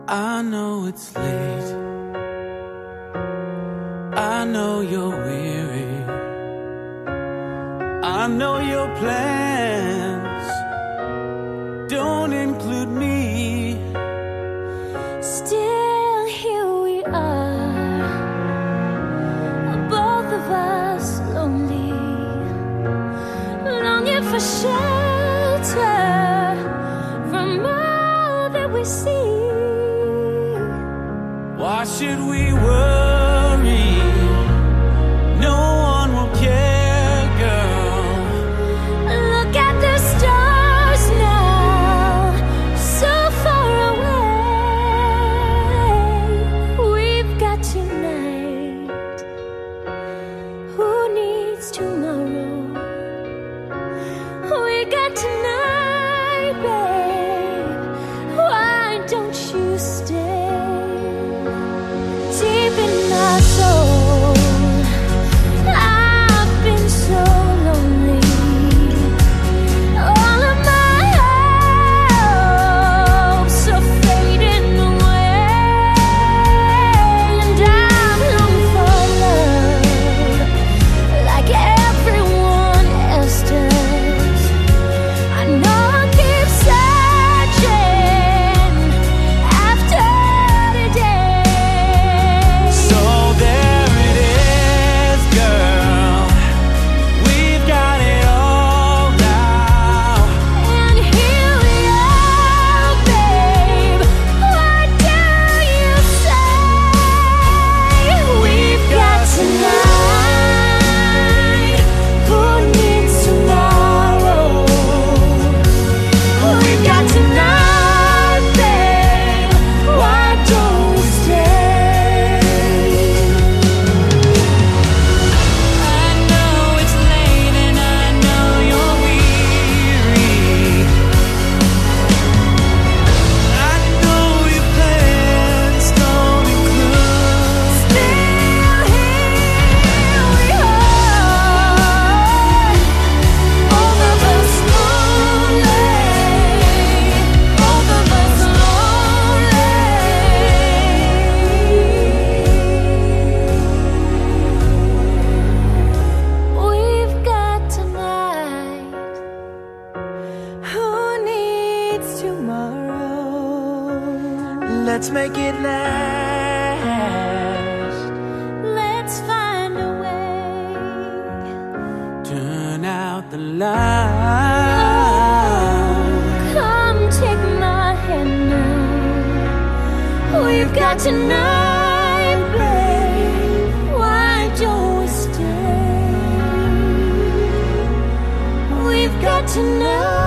I know it's late, I know you're weary, I know your plans don't include me. Still here we are, both of us lonely, longing for shelter from all that we see. Why should we worry? No one will care, girl. Look at the stars now, so far away. We've got tonight. Who needs tomorrow? We got tonight, babe. Why don't you stay? Deep in my soul, I've been so lonely. All of my hopes are fading away, and I'm longing for love like everyone else does. I know I'll keep searching after today. So there it is, girl. We've got it all now. And here we are, babe. What do you say? We've got tonight. Who needs tomorrow? We've got tonight, babe. Why don't we stay? I know it's late and I know you're weary. I know your plans don't include. Still here we are, both of us lonely, both of us lonely. We've got tonight. Who needs tomorrow? Let's make it last. Let's find a way. Turn out the light. Come take my hand now. We've got tonight, babe. Why don't we stay? We've got tonight.